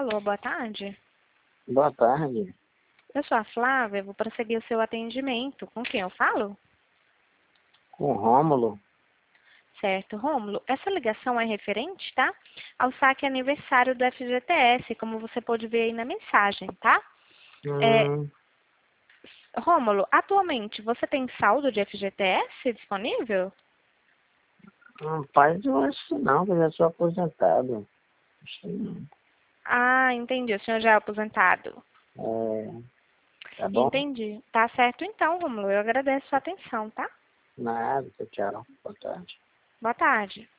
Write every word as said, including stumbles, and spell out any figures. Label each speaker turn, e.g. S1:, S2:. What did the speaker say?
S1: Alô, boa tarde.
S2: Boa tarde.
S1: Eu sou a Flávia, vou prosseguir o seu atendimento. Com quem eu falo?
S2: Com Rômulo.
S1: Certo, Rômulo. Essa ligação é referente, tá? Ao saque aniversário do F G T S, como você pode ver aí na mensagem, tá? É,
S2: Hum,
S1: Rômulo, atualmente você tem saldo de F G T S disponível?
S2: rapaz, eu acho que não, que eu já sou aposentado. Acho que não.
S1: Ah, entendi. O senhor já é aposentado.
S2: É, tá bom?
S1: Entendi. Tá certo então, Rômulo. Eu agradeço a sua atenção, tá?
S2: Nada, tchau. Boa tarde.
S1: Boa tarde.